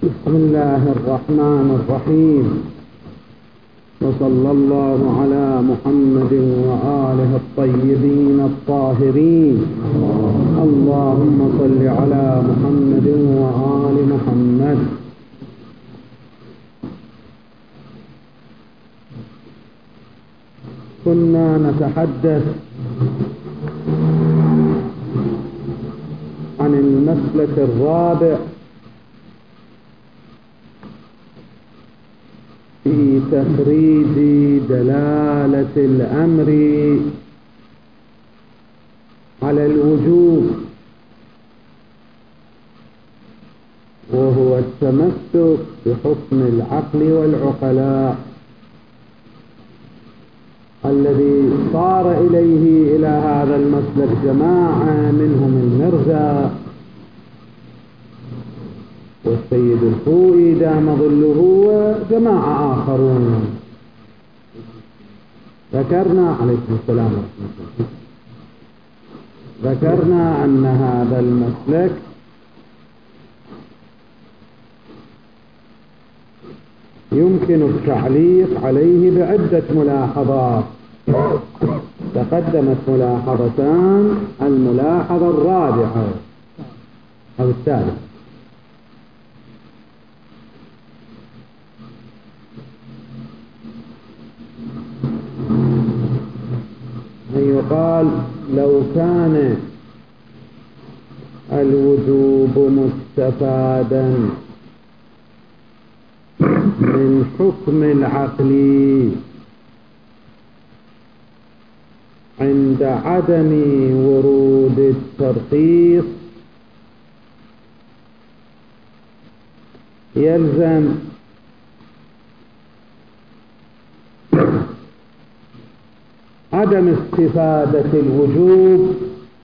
بسم الله الرحمن الرحيم، وصلى الله على محمد وآله الطيبين الطاهرين. اللهم صل على محمد وآل محمد. كنا نتحدث عن المسلك الرابع في تخريج دلالة الأمر على الوجوب، وهو التمسك بحكم العقل والعقلاء الذي صار إليه إلى هذا المسلك جماعة منهم المرزا والسيد الخوئي دام ظله وجماعة آخرون. ذكرنا عليكم السلام ورحمة الله، ذكرنا أن هذا المسلك يمكن التعليق عليه بعدة ملاحظات. تقدمت ملاحظتان، الملاحظة الرابعة أو الثالثة، أن يقال لو كان الوجوب مستفادا من حكم العقل عند عدم ورود الترخيص يلزم عدم استفادة الوجوب،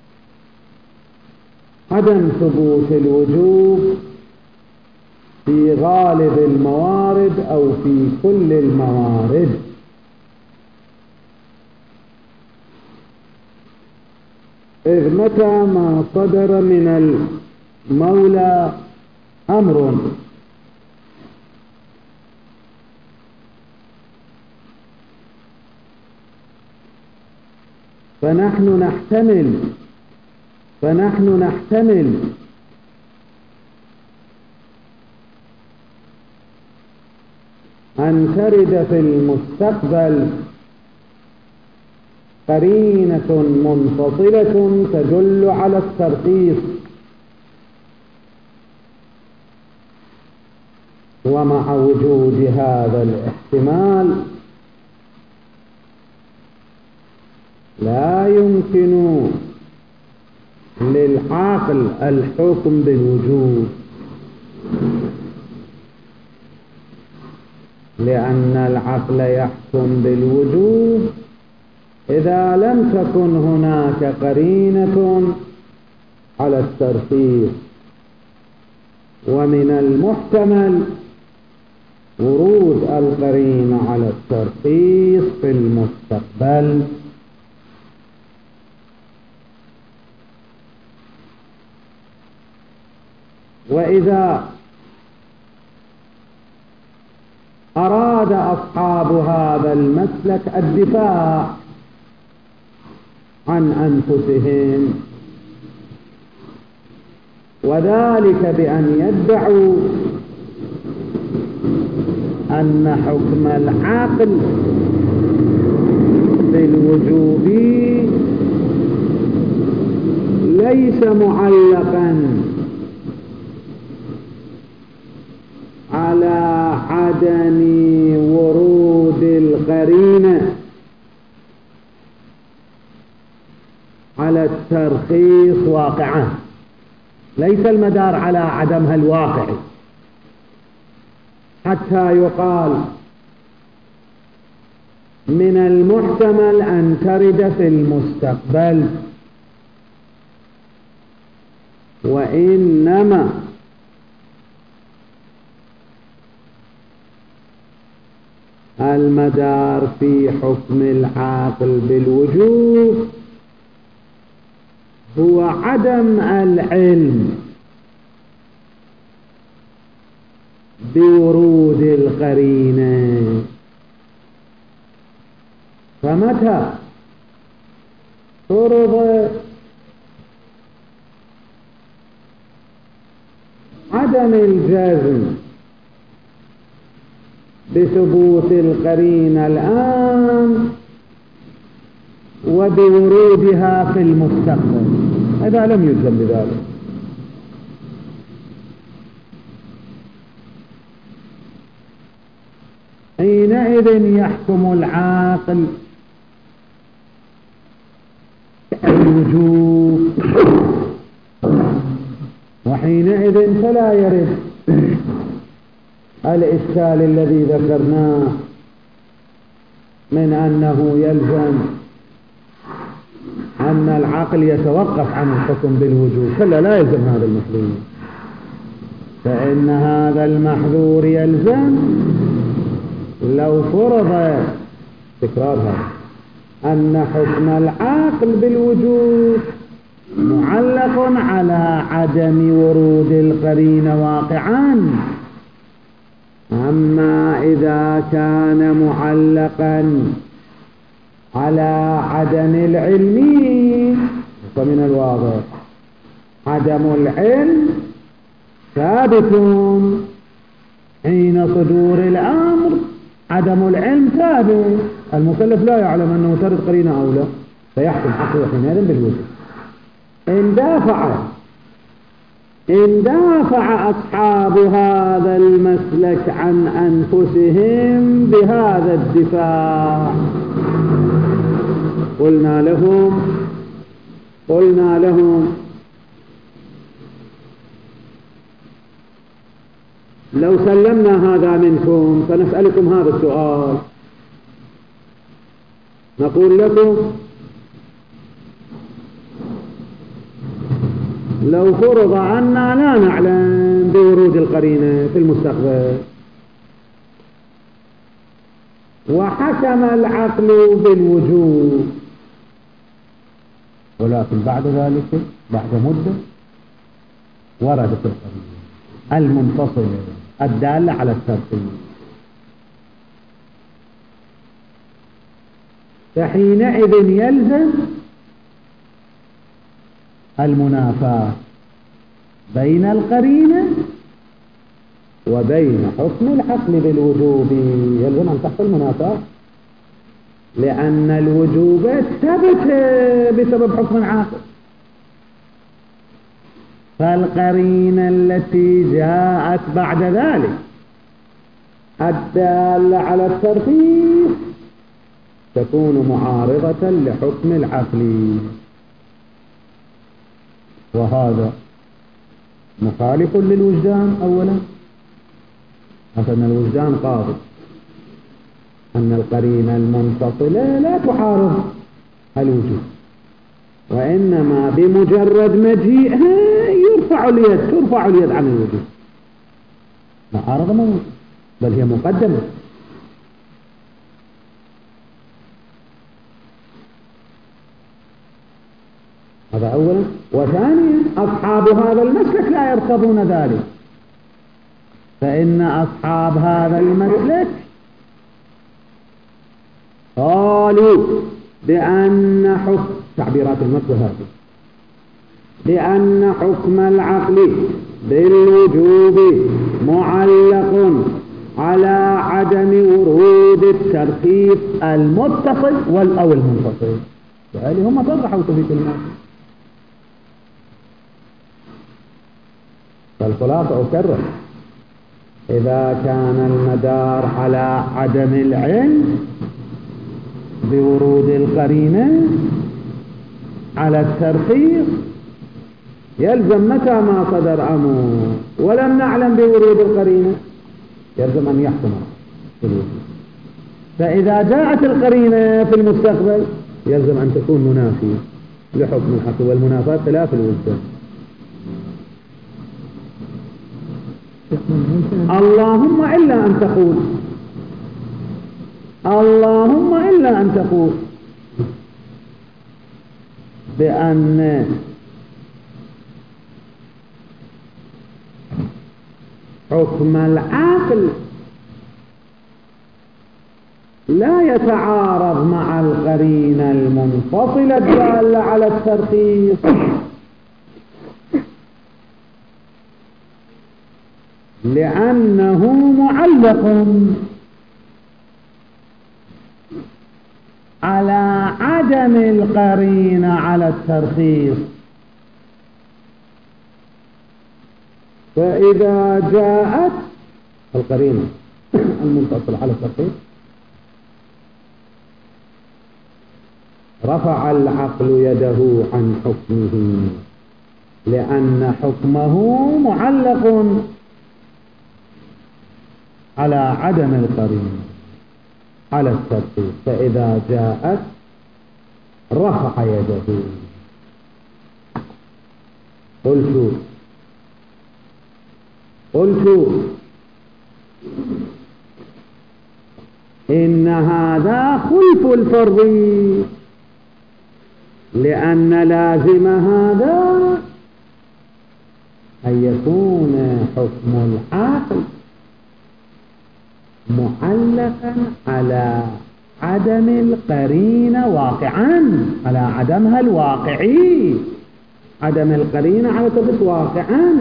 عدم ثبوت الوجوب في غالب الموارد أو في كل الموارد. إذ متى ما صدر من المولى أمر فنحن نحتمل أن ترد في المستقبل قرينة منفصلة تدل على الترخيص، ومع وجود هذا الاحتمال لا يمكن للعاقل الحكم بالوجوب، لأن العقل يحكم بالوجوب إذا لم تكن هناك قرينة على الترخيص، ومن المحتمل ورود القرينة على الترخيص في المستقبل. وإذا أراد أصحاب هذا المسلك الدفاع عن أنفسهم، وذلك بأن يدعوا أن حكم العقل بالوجوب ليس معلقا على عدم ورود القرينة على الترخيص واقعا، ليس المدار على عدمها الواقعي، حتى يقال من المحتمل أن ترد في المستقبل، وإنما المدار في حكم العاقل بالوجوب هو عدم العلم بورود القرينة. فمتى فرض عدم الجزم بثبوت القرينة الآن وبورودها في المستقبل، هذا لم يجزم بذلك. حينئذ يحكم العاقل الوجوب، وحينئذ فلا يرد الإشكال الذي ذكرناه من أنه يلزم أن العقل يتوقف عن الحكم بالوجوب، فلا لا يلزم هذا المحذور، فإن هذا المحذور يلزم لو فرض تكرار هذا أن حكم العقل بالوجوب معلق على عدم ورود القرينة واقعا. أما إذا كان معلقا على عدم العلم فمن الواضح عدم العلم ثابت حين صدور الأمر، عدم العلم ثابت، المكلف لا يعلم أنه ترد قرينة أو لا، فيحكم عقله حينئذ بالوجوب. إن دافع أصحاب هذا المسلك عن أنفسهم بهذا الدفاع قلنا لهم لو سلمنا هذا منكم فنسألكم هذا السؤال، نقول لكم لو فرض أننا لا نعلم بورود القرينة في المستقبل وحكم العقل بالوجوب، ولكن بعد ذلك بعد مدة وردت القرينة المنفصلة الدالة على الترتيب، فحينئذ يلزم المنافاة بين القرينة وبين حكم العقل بالوجوب، يلزم أن تحصل منافاة، لأن الوجوب ثبت بسبب حكم العقل، فالقرينة التي جاءت بعد ذلك الدالة على الترتيب تكون معارضة لحكم العقل، وهذا مخالف للوجدان. أولا أن الوجدان قاضي أن القرينة المنفصلة لا تعارض الوجود، وإنما بمجرد مجيئها ترفع اليد عن الوجود، معارضة موجود بل هي مقدمة. هذا أولا. وثانيا أصحاب هذا المسلك لا يرتضون ذلك، فإن أصحاب هذا المسلك قالوا بأن حكم تعبيرات المسلك هذه بأن حكم العقل بالوجوب معلق على عدم ورود الترتيب المتصل أو المنفصل، وهذه هم صرحوا في كلمات. فالخلاصة أكرر، إذا كان المدار على عدم العلم بورود القرينة على الترتيب يلزم متى ما صدر أمر ولم نعلم بورود القرينة يلزم أن يحكم بالوجود، فإذا جاءت القرينة في المستقبل يلزم أن تكون منافية لحكم الحق، والمنافاة خلاف الوجدان. اللهم إلا أن تقول بأن حكم العقل لا يتعارض مع القرينة المنفصلة الدالة على الترخيص، لأنه معلق على عدم القرينة على الترخيص. فإذا جاءت القرينة المنفصلة على الترخيص رفع العقل يده عن حكمه، لأن حكمه معلق على عدم القرينة على الترخيص. فإذا جاءت رفع يده. قلت إن هذا خلف الفرضي، لأن لازم هذا أن يكون حكم العقل معلقا على عدم القرينة واقعا، على عدمها الواقعي، عدم القرينة على تثبت واقعا،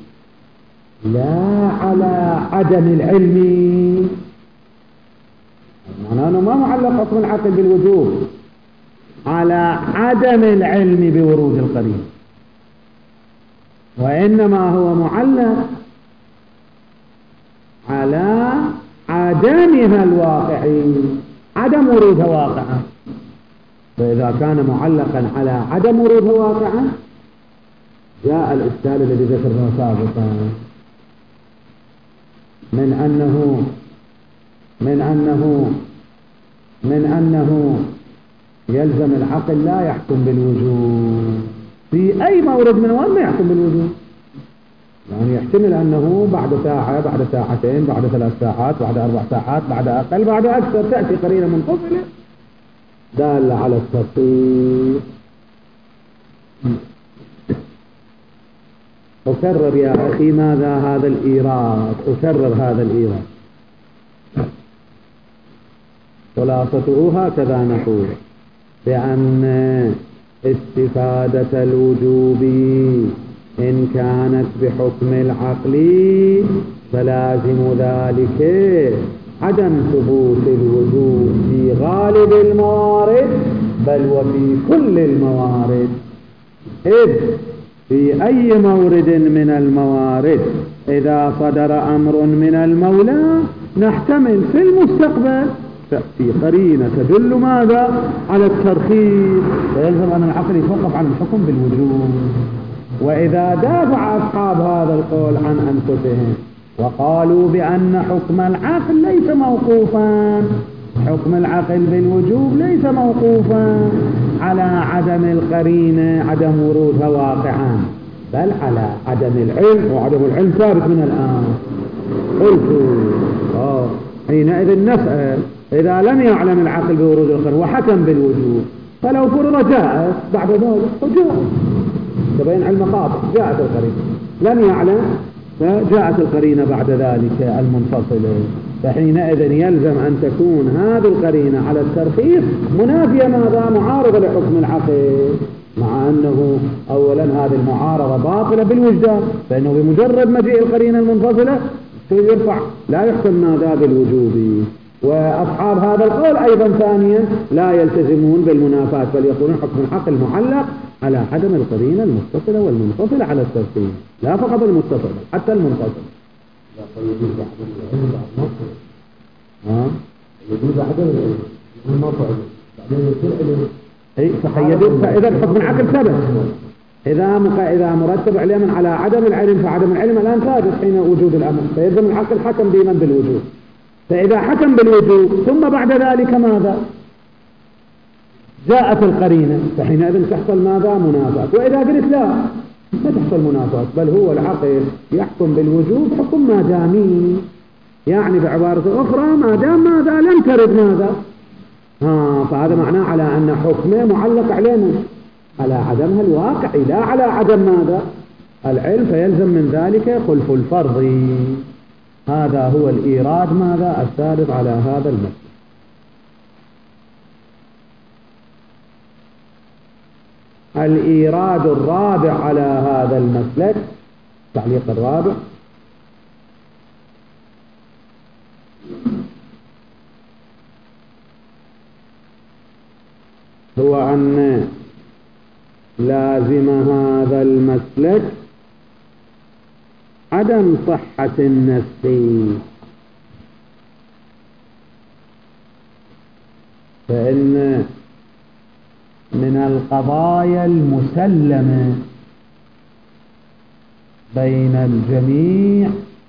لا على عدم العلم. معناه أنه ما معلق حكم العقل بالوجوب على عدم العلم بورود القرينة، وإنما هو معلق على عدمها الواقعي، عدم ورودها واقعا. فإذا كان معلقا على عدم ورودها واقعا جاء الإشكال الذي ذكرناه سابقا من أنه يلزم العقل لا يحكم بالوجوب في أي مورد من الموارد، ما يحكم بالوجوب. يعني يحتمل أنه بعد ساعة، بعد ساعتين، بعد 3 ساعات، بعد 4 ساعات، بعد أقل، بعد أكثر تأتي قرينة منفصلة دالة على الترخيص. أكرر يا أخي ماذا هذا الإيراد، أكرر هذا الإيراد. خلاصته هكذا نقول: بأن استفادة الوجوب إن كانت بحكم العقل فلازم ذلك عدم ثبوت الوجوب في غالب الموارد بل وفي كل الموارد، إذ في أي مورد من الموارد إذا صدر أمر من المولى نحتمل في المستقبل تأتي قرينة تدل ماذا؟ على الترخيص، فيلزم أن العقل يتوقف عن الحكم بالوجوب. وإذا دافع أصحاب هذا القول عن أنفسهم وقالوا بأن حكم العقل ليس موقوفا، حكم العقل بالوجوب ليس موقوفا على عدم القرينة، عدم ورودها واقعا، بل على عدم العلم، وعدم العلم ثابت من الآن. قلت حينئذ نسأل: إذا لم يعلم العقل بورود القرينة وحكم بالوجوب فلو فرض جاءت بعد ذلك وجاءت تبين علم قاطع، جاءت القرينة، لم يعلم فجاءت القرينة بعد ذلك المنفصلة، فحينئذ يلزم أن تكون هذه القرينة على الترخيص منافية ماذا؟ معارضة لحكم العقل، مع أنه أولا هذه المعارضة باطلة بالوجدان، فإنه بمجرد مجيء القرينة المنفصلة يرفع لا يحكم ماذا؟ بالوجوب. وأصحاب هذا القول أيضا ثانيا لا يلتزمون بالمنافاة، بل يقولون حكم العقل معلق على عدم القرينة المتصلة والمنفصلة على الترتيب، لا فقط المتصل حتى المنفصل. يجوز عدم المنفصل فإذا حكم العقل ثبت، إذا مرتب علما على عدم العلم، فعدم العلم الآن ثابت حين وجود الأمر، فيلزم العقل حكم بمن بالوجود. فإذا حكم بالوجود ثم بعد ذلك ماذا؟ جاءت القرينة، فحينئذ تحصل ماذا؟ منافاة. وإذا قلت لا ما تحصل منافاة، بل هو العقل يحكم بالوجود حكم ما دامي، يعني بعبارة أخرى ما دام ماذا؟ لم ترد ماذا؟ فهذا معناه على أن حكمه معلق علينا على عدمها الواقعي لا على عدم ماذا؟ العلم، فيلزم من ذلك خلف الفرض. هذا هو الإيراد ماذا الثالث على هذا المسلك. الإيراد الرابع على هذا المسلك، التعليق الرابع، هو أن لازم هذا المسلك عدم صحة النسخ، فإن من القضايا المسلمة بين الجميع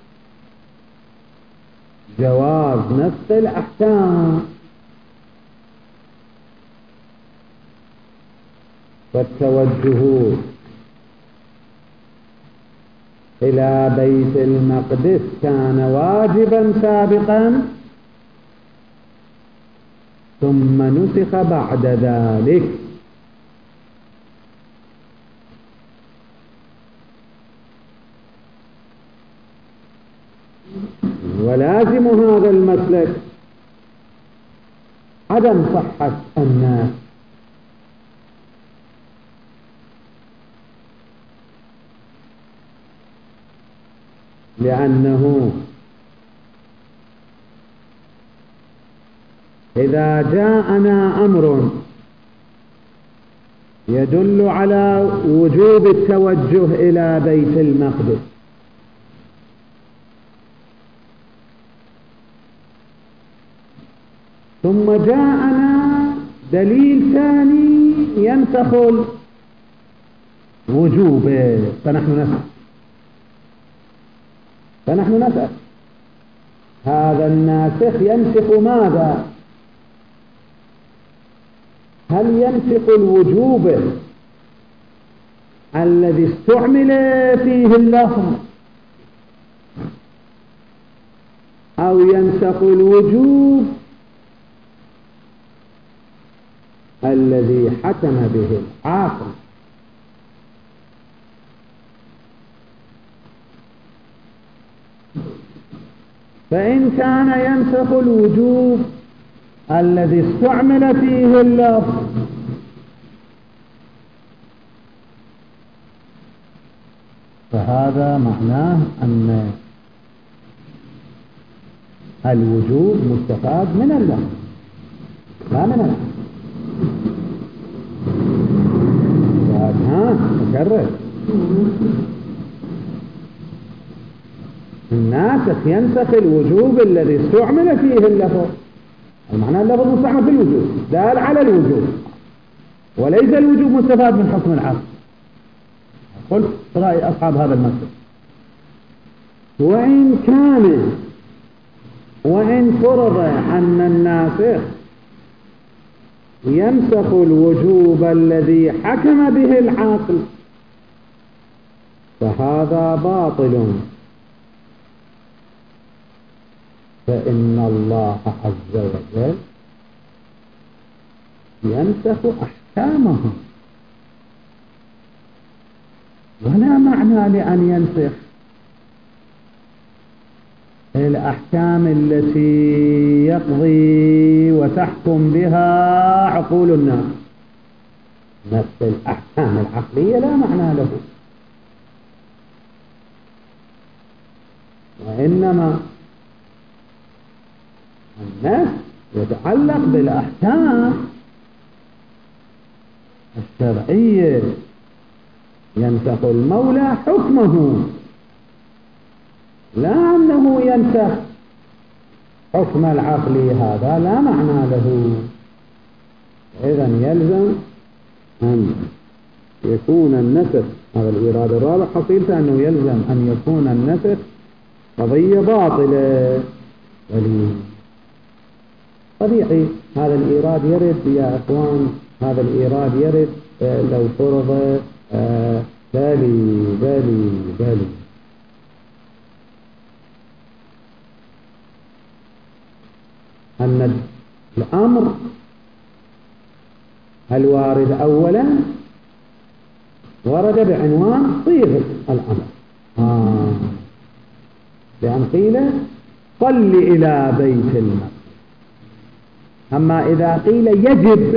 جواز نسخ الأحكام، والتوجه إلى بيت المقدس كان واجبا سابقا ثم نسخ بعد ذلك. ولازم هذا المسلك عدم صحة الناس، لأنه إذا جاءنا أمر يدل على وجوب التوجه إلى بيت المقدس ثم جاءنا دليل ثاني ينسخ الوجوب، فنحن نسأل هذا الناسخ ينسخ ماذا؟ هل ينسخ الوجوب الذي استعمل فيه اللفظ، أو ينسخ الوجوب الذي حكم به العاقل؟ فإن كان ينسخ الوجوب الذي استعمل فيه اللفظ فهذا معناه أن الوجوب مستفاد من اللفظ لا من العقل. أكرر، الناسخ ينسخ الوجوب الذي استعمل فيه اللفظ، المعنى اللفظ مستعمل في الوجوب دال على الوجوب، وليس الوجوب مستفاد من حكم العقل. قلت رأي أصحاب هذا المسلك. وإن فرض أن الناسخ ينسخ الوجوب الذي حكم به العقل فهذا باطل، فإن الله عز وجل ينسخ أحكامه، ولا معنى لأن ينسخ الأحكام التي يقضي وتحكم بها عقول الناس. نفس الأحكام العقلية لا معنى له، وإنما الناس يتعلق بالأحكام الشرعية، ينسخ المولى حكمه لا أنه ينسخ حكم العقل، هذا لا معنى له. إذن يلزم أن يكون النسخ، هذا الإيراد الرابع حصيلته أنه يلزم أن يكون النسخ قضية باطلة. طبيعي هذا الإيراد يرد يا أخوان، هذا الإيراد يرد لو فرض بالي أن الأمر الوارد أولا ورد بعنوان صيغة الأمر، لأن قيل صل إلى بيت المقدس. أما إذا قيل يجب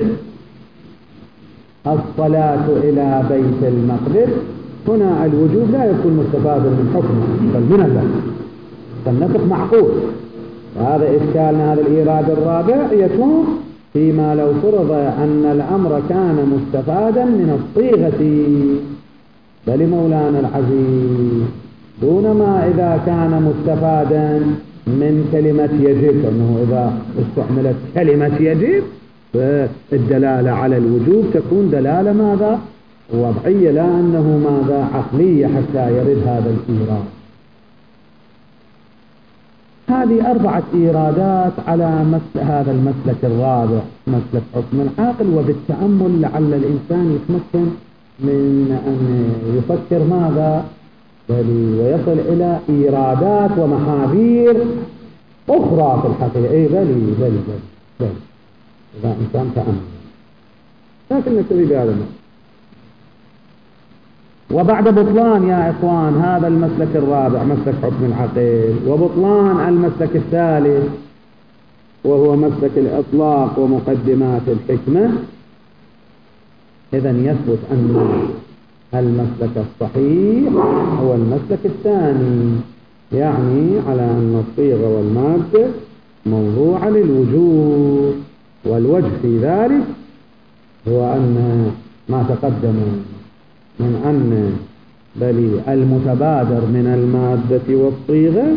الصلاة إلى بيت المقدس، هنا الوجوب لا يكون مستفادا من حكمه بل من اللفظ، فالنسخ معقول. وهذا إشكالنا، هذا الإيراد الرابع يكون فيما لو فرض أن الأمر كان مستفادا من الصيغة بل مولانا العزيز، دون ما إذا كان مستفادا من كلمة يجب، أنه إذا استعملت كلمة يجب فالدلالة على الوجوب تكون دلالة ماذا؟ وضعية، لا أنه ماذا؟ عقلية حتى يرد هذا الإيراد. هذه 4 إيرادات على هذا المسلك الرابع، مسلك حكم العاقل. وبالتأمل لعل الإنسان يتمكن من أن يفكر ماذا؟ ويصل إلى إيرادات ومحاذير أخرى في الحقيقة. بلي إذا إنسان تأمل، لكن نكتفي بهذا المسلك. وبعد بطلان يا إخوان هذا المسلك الرابع، مسلك حكم العقل، وبطلان المسلك الثالث وهو مسلك الإطلاق ومقدمات الحكمة، إذن يثبت أن المسلك الصحيح هو المسلك الثاني، يعني على أن الصيغة والمادة موضوع للوجوب. والوجه في ذلك هو أن ما تقدم من أن بل المتبادر من المادة والصيغة،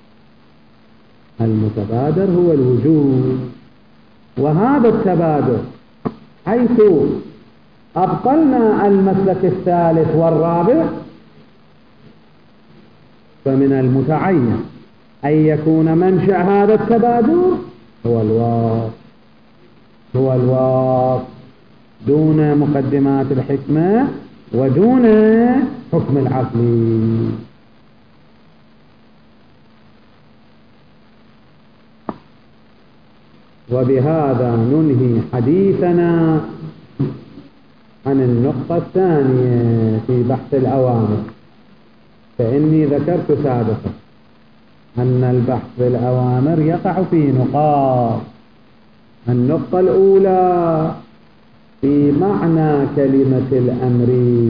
المتبادر هو الوجوب. وهذا التبادر حيث أبطلنا المسلك الثالث والرابع، فمن المتعين أن يكون منشأ هذا التبادر هو الواقع دون مقدمات الحكمة ودون حكم العقل. وبهذا ننهي حديثنا عن النقطة الثانية في بحث الأوامر. فإني ذكرت سابقا أن البحث في الأوامر يقع في نقاط. النقطة الأولى في معنى كلمة الأمر،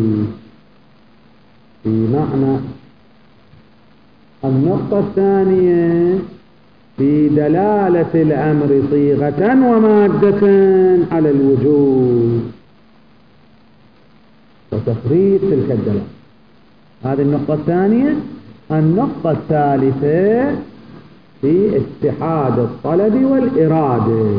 في معنى. النقطة الثانية في دلالة الأمر صيغة ومادة على الوجوب وتفريط تلك الدلالة. هذه النقطة الثانية. النقطة الثالثة في اتحاد الطلب والإرادة.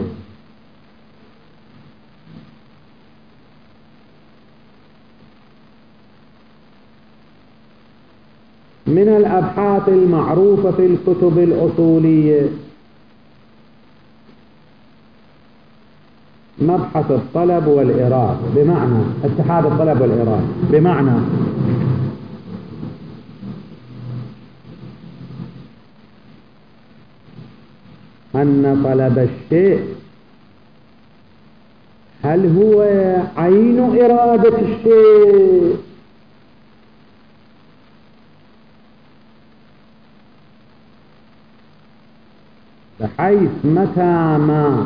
من الأبحاث المعروفة في الكتب الأصولية مبحث الطلب والإرادة، بمعنى اتحاد الطلب والإرادة، بمعنى أن طلب الشيء هل هو عين إرادة الشيء بحيث متى ما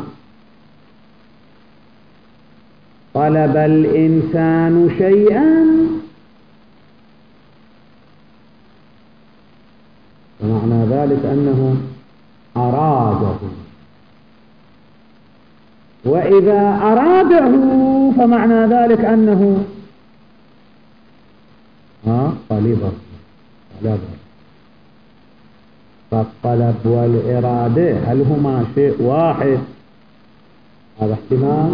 طلب الإنسان شيئا فمعنى ذلك أنه أراده، وإذا أراده فمعنى ذلك أنه طلبه. فالطلب والإرادة هل هما شيء واحد؟ هذا احتمال.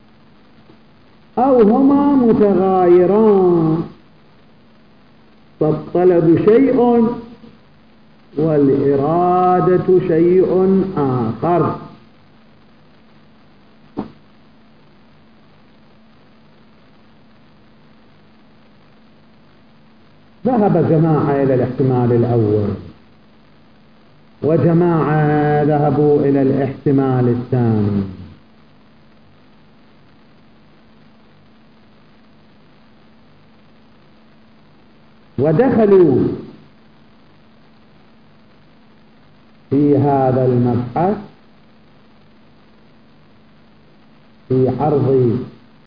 أو هما متغايران، فالطلب شيء والإرادة شيء آخر. ذهب جماعة إلى الاحتمال الأول، وجماعة ذهبوا إلى الاحتمال الثاني. ودخلوا في هذا المبحث في عرض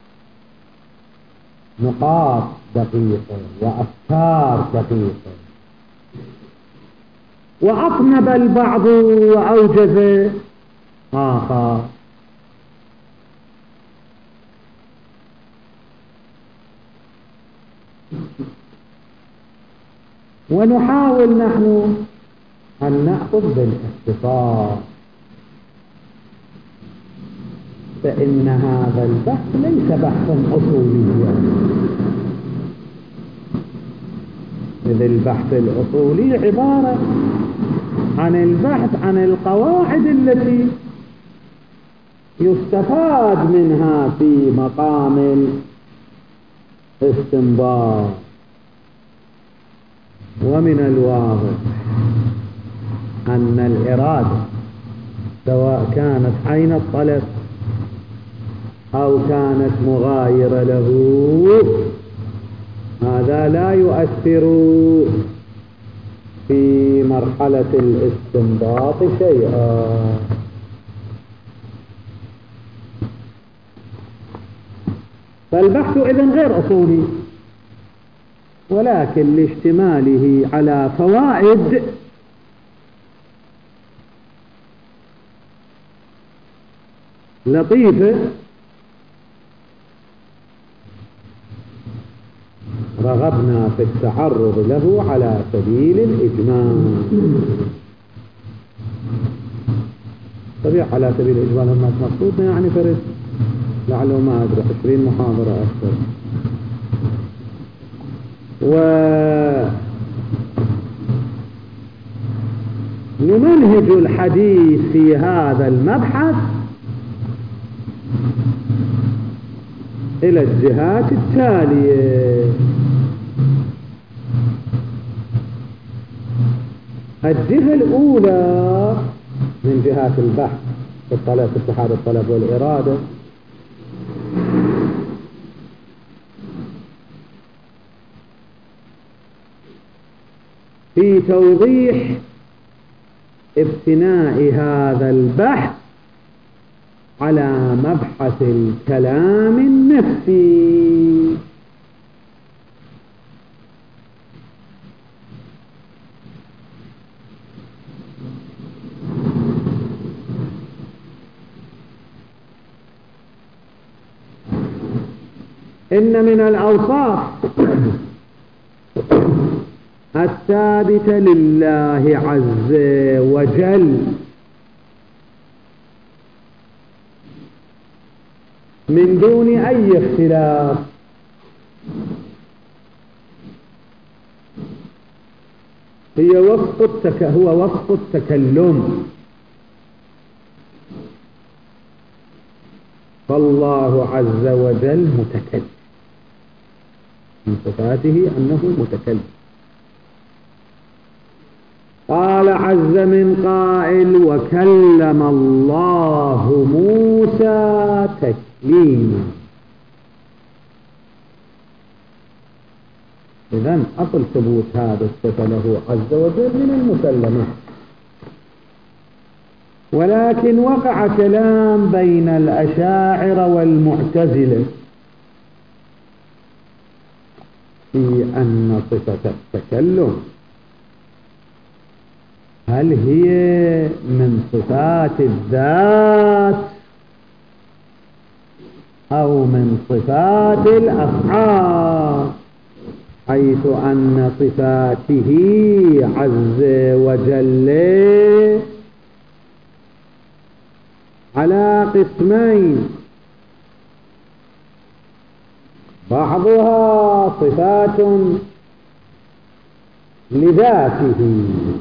نقاط دقيقة وأفكار دقيقة، وأطنب البعض وأوجز آخر. ونحاول نحن أن نأخذ بالاختصار، فإن هذا البحث ليس بحثا أصوليا، إذ البحث الأصولي عبارة عن البحث عن القواعد التي يستفاد منها في مقام الاستنباط. ومن الواضح أن الإرادة سواء كانت عين الطلب أو كانت مغايرة له هذا لا يؤثر في مرحلة الاستنباط شيئا. فالبحث إذن غير أصولي، ولكن لاشتماله على فوائد لطيفة رغبنا في التعرض له على سبيل الإجمال. طبيعي على سبيل الإجمال هم مقصودنا يعني فرد لعله ما أدري 20 محاضرة أكثر. ونمنهج الحديث في هذا المبحث إلى الجهات التالية. الجهة الأولى من جهات البحث في الطلب، في اتحاد الطلب والإرادة، في توضيح ابتناء هذا البحث على مبحث الكلام النفسي. إن من الأوصاف الثابتة لله عز وجل من دون أي اختلاف هو وصف التكلم. فالله عز وجل متكلم، من صفاته أنه متكلم. قال عز من قائل: وكلم الله موسى تكليما. إذن أصل ثبوت هذا الصفة له عز وجل من المسلمة، ولكن وقع كلام بين الأشاعرة والمعتزلة في أن صفة التكلم هل هي من صفات الذات أو من صفات الأفعال، حيث أن صفاته عز وجل على قسمين: بعضها صفات لذاته،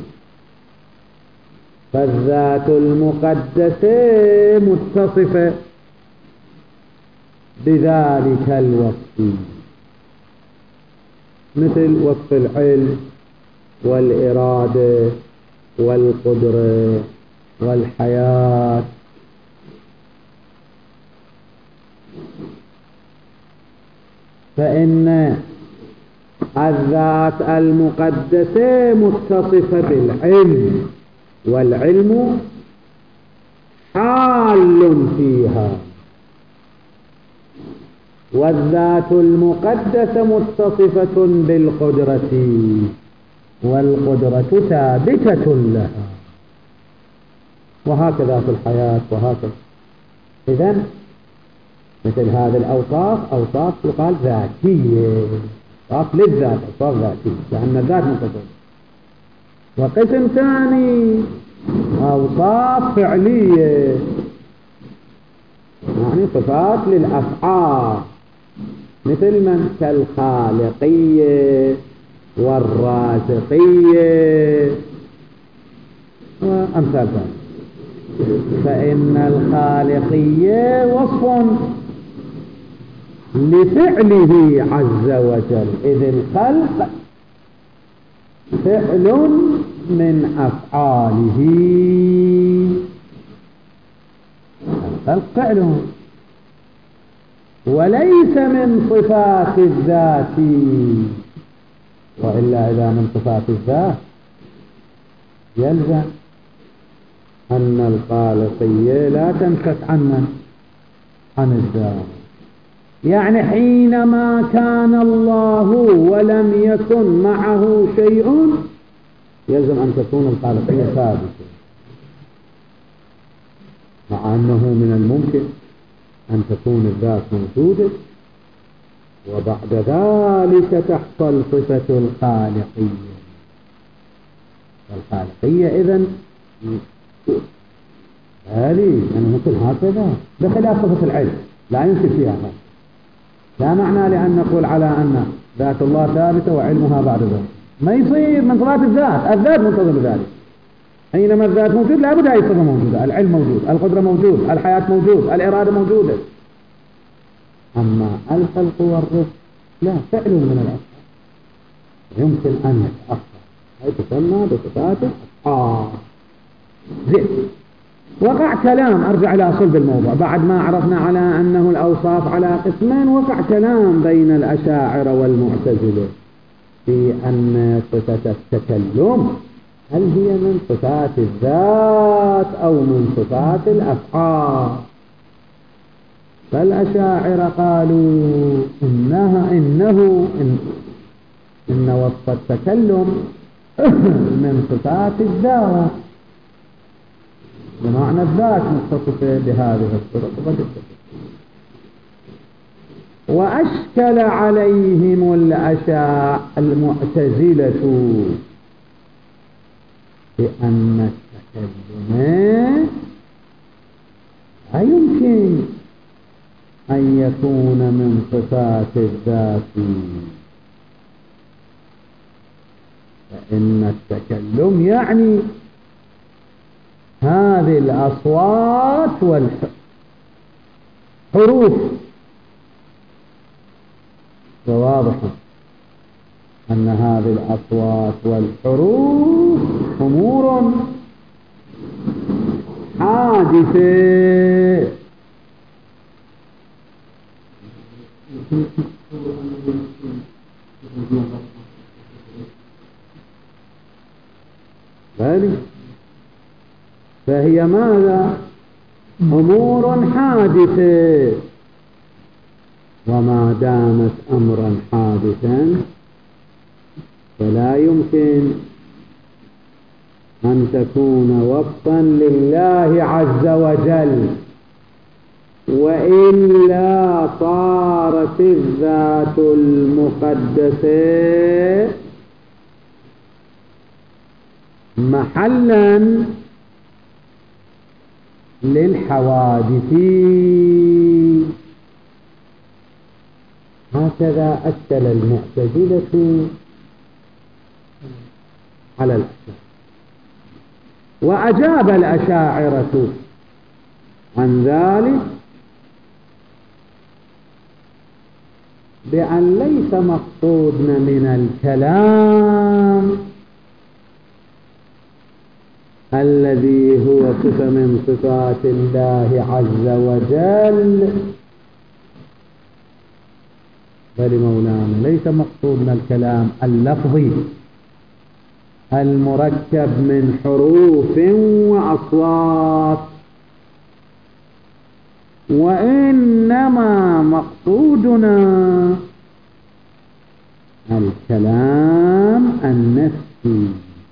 فالذات المقدسة متصفة بذلك الوصف، مثل وصف العلم والإرادة والقدرة والحياة. فإن الذات المقدسة متصفة بالعلم والعلم حال فيها، والذات المقدسة متصفة بالقدرة، والقدرة ثابتة لها، وهكذا في الحياة وهكذا. إذن مثل هذه الأوصاف أوصاف يقال ذاتية، أوصاف للذات، أوصاف ذاتية لأن الذات متصفة. وقسم ثاني أوصاف فعلية، يعني صفات للأفعال، مثل من كالخالقية والرازقية وأمثال ذلك. فإن الخالقية وصف لفعله عز وجل، إذ الخلق فعل من أفعاله، الخلق فعله وليس من صفات الذات، وإلا إذا من صفات الذات يلزم أن الخالقية لا تنفك عن الذات. يعني حينما كان الله ولم يكن معه شيء يلزم أن تكون الخالقية ثابتة، مع أنه من الممكن أن تكون الذات موجودة وبعد ذلك تحصل صفة الخالقية. الخالقية إذن هذه أنا ممكن هكذا بخلاف صفة العلم لا يمكن فيها هذا. لا معنى لأن نقول على أن ذات الله ثابتة وعلمها بعد ذلك، ما يصير من صفات الذات منتظم بذلك. حينما الذات موجود لابد هذه الصفة موجودة، العلم موجود، القدرة موجود، الحياة موجود، الإرادة موجودة. أما الخلق والرزق لا، فعل من الأفعال يمكن أن يتأخر، هي تسمى بصفات الأفعال. زين، وقع كلام، أرجع إلى صلب الموضوع بعد ما عرفنا على أنه الأوصاف على قسمين. وقع كلام بين الأشاعرة والمعتزلة في أن صفة التكلم هل هي من صفات الذات أو من صفات الأفعال. فالأشاعرة قالوا إن وصف التكلم من صفات الذات، بمعنى الذات متصفة بهذه الصفة. وأشكل عليهم المعتزلة بأن التكلم لا يمكن أن يكون من صفات الذات، فإن التكلم يعني هذه الأصوات والحروف، وواضح أن هذه الأصوات والحروف أمور حادثة فهي ماذا؟ أمور حادثة، وما دامت أمرا حادثا فلا يمكن أن تكون وصفا لله عز وجل، وإلا صارت الذات المقدسة محلا للحوادث. هكذا أشكل المعتزلة على الأشاعرة. وأجاب الأشاعرة عن ذلك بأن ليس مقصودنا من الكلام الذي هو صفة من صفات الله عز وجل، بل مولانا ليس مقصودنا الكلام اللفظي المركب من حروف وأصوات، وإنما مقصودنا الكلام النفسي.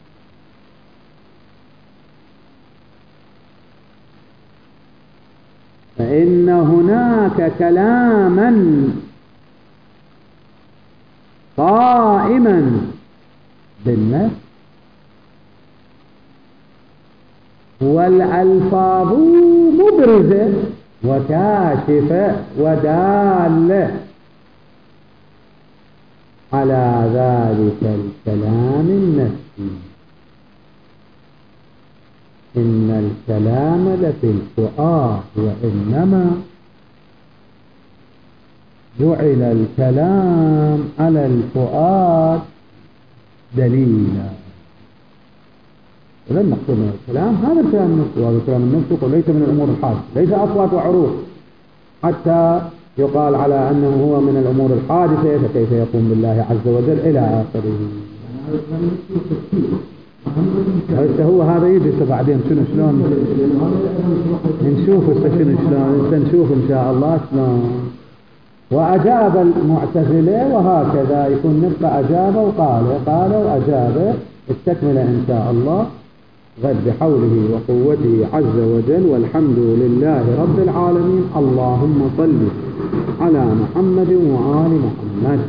فإن هناك كلاما قائما بالنفس، والألفاظ مبرزة وكاشفة ودالة على ذلك الكلام النفسي. إن الكلام لفي الفؤاد، وإنما جعل الكلام على الفؤاد دليلا. إذا المقصود من الكلام هذا الكلام النفسي، وهذا الكلام النفسي ليس من الأمور الحادثة، ليس أصوات وعروق حتى يقال على أنه هو من الأمور الحادثة، فكيف يقوم بالله عز وجل إلى آخره. هو هذا يجلس بعدين شلون نشوف نشوف إن شاء الله شلون. وأجاب المعتزلة، وهكذا يكون نبقى أجاب وقال وأجاب، التكملة إن شاء الله غد بحوله وقوته عز وجل. والحمد لله رب العالمين. اللهم صل على محمد وآل محمد.